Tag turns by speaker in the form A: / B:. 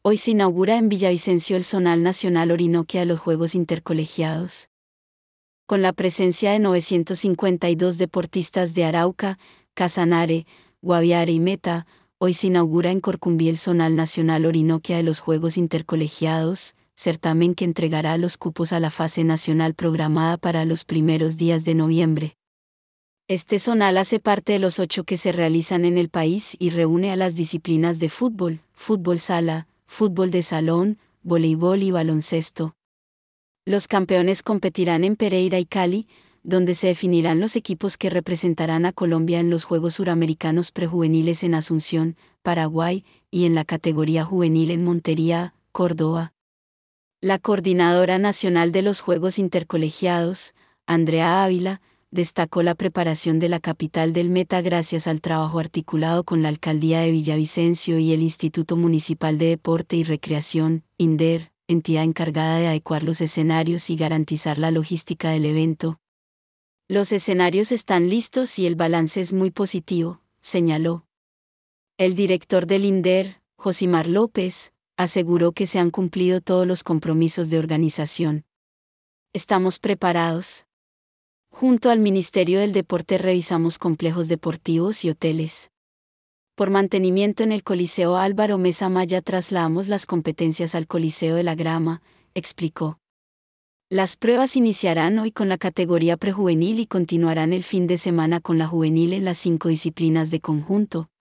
A: Hoy se inaugura en Villavicencio el Zonal Nacional Orinoquia de los Juegos Intercolegiados. Con la presencia de 952 deportistas de Arauca, Casanare, Guaviare y Meta, hoy se inaugura en Corcumbí el Zonal Nacional Orinoquia de los Juegos Intercolegiados, certamen que entregará los cupos a la fase nacional programada para los primeros días de noviembre. Este zonal hace parte de los 8 que se realizan en el país y reúne a las disciplinas de fútbol, fútbol sala, fútbol de salón, voleibol y baloncesto. Los campeones competirán en Pereira y Cali, donde se definirán los equipos que representarán a Colombia en los Juegos Suramericanos Prejuveniles en Asunción, Paraguay, y en la categoría juvenil en Montería, Córdoba. La coordinadora nacional de los Juegos Intercolegiados, Andrea Ávila, destacó la preparación de la capital del Meta gracias al trabajo articulado con la Alcaldía de Villavicencio y el Instituto Municipal de Deporte y Recreación, INDER, entidad encargada de adecuar los escenarios y garantizar la logística del evento. Los escenarios están listos y el balance es muy positivo, señaló. El director del INDER, Josimar López, aseguró que se han cumplido todos los compromisos de organización. Estamos preparados. Junto al Ministerio del Deporte revisamos complejos deportivos y hoteles. Por mantenimiento en el Coliseo Álvaro Mesa Maya trasladamos las competencias al Coliseo de la Grama, explicó. Las pruebas iniciarán hoy con la categoría prejuvenil y continuarán el fin de semana con la juvenil en las 5 disciplinas de conjunto,